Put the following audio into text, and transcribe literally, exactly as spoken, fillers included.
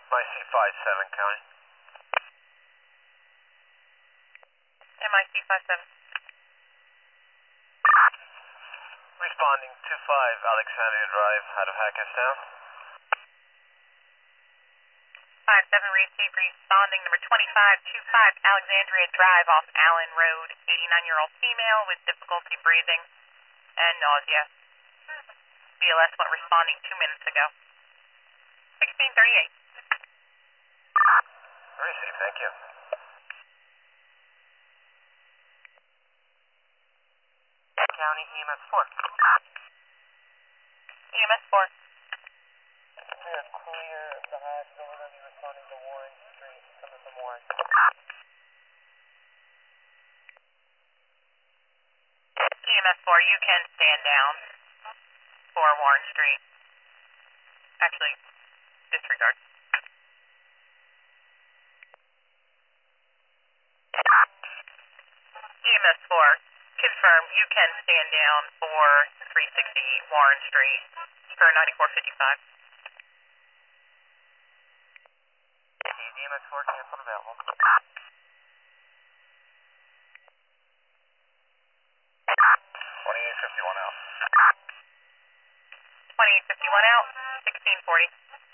My C five seven, County. M I C five seven. Responding two five Alexandria Drive out of Hackettstown. five seven received, responding number twenty-five two five Alexandria Drive off Allen Road. eighty-nine-year-old female with difficulty breathing and nausea. B L S went responding two minutes ago. sixteen thirty-eight. Received, thank you. County E M S four. E M S four. Clear, clear the hospital. We're going to be responding to Warren Street, coming from Warren. E M S four, you can stand down for Warren Street. Actually, disregard. E M S four, confirm you can stand down for three sixty Warren Street for ninety-four fifty-five. E M S four, cancel available. twenty-eight fifty-one out. twenty-eight fifty-one out, sixteen forty.